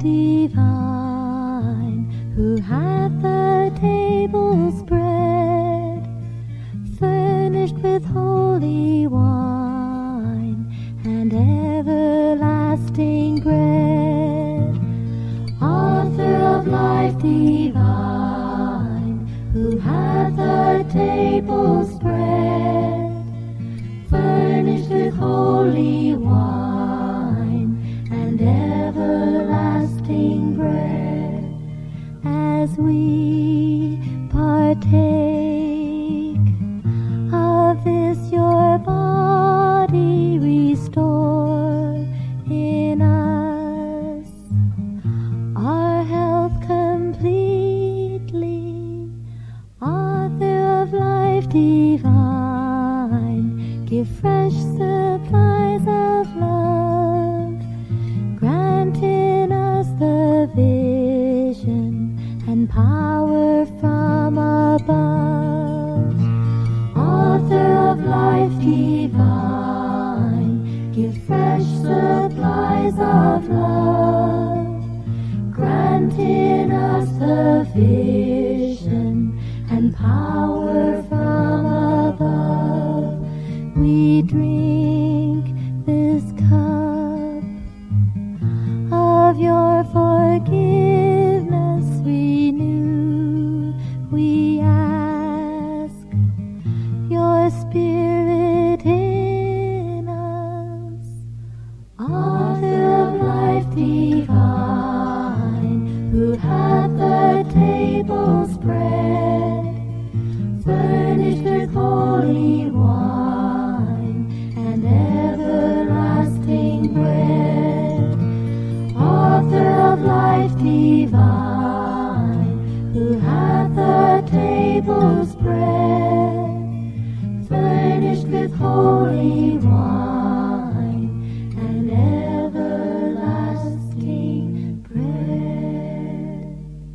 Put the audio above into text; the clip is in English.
divine, who hath the table spread, furnished with holy wine and everlasting bread. Author of life divine, who hath the table spread, furnished with holy wine and everlasting bread. As we partake of this your body, restore in us our health completely. Author of life divine, give fresh supplies of love, grant in us the vision and power from above. Author of life divine, give fresh supplies of love, grant in us the vision and power from above. We drink this cup of your forgiveness renew. We ask your Spirit in us, author of life divine.